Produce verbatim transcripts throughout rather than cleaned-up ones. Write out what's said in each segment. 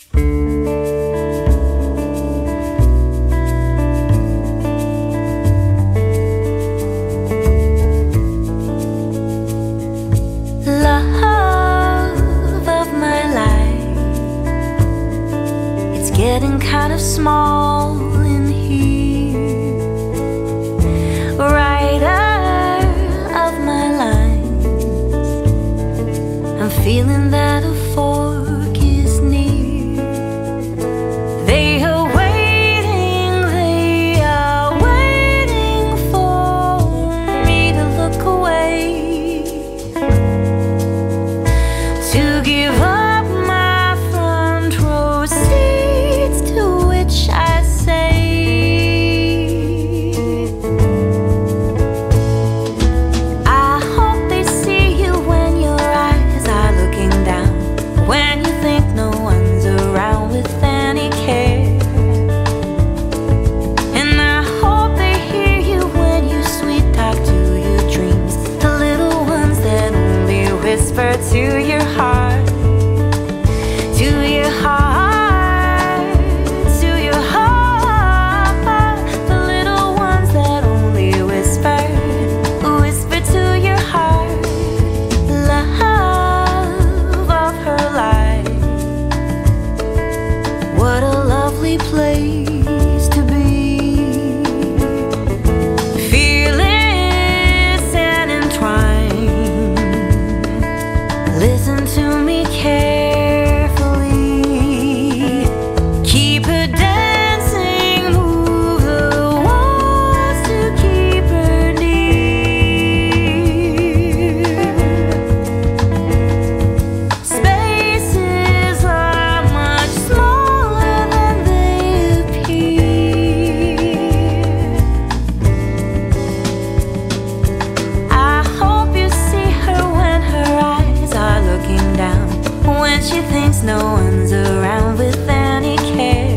Getting kind of small in here. Writer of my lines, I'm feeling that a fork is near. They are waiting, they are waiting for me to look away, to give up to your heart, to your heart, to your heart. The little ones that only whisper, whisper to your heart. Love of her life. What a lovely place to be. Fearless and entwined. Listen to me carefully. Keep her dancing, move the walls to keep her near. Spaces are much smaller than they appear. I hope you see her when her eyes are looking down, when she thinks no one's around with any care.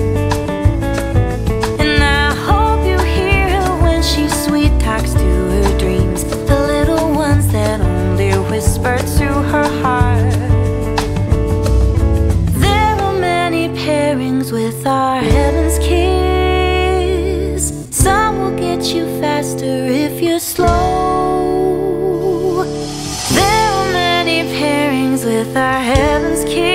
And I hope you hear her when she sweet talks to her dreams, the little ones that only whisper to her heart. There are many pairings with our heaven's kiss. Some will get you faster if you're slow. There are many pairings with our heaven's kiss.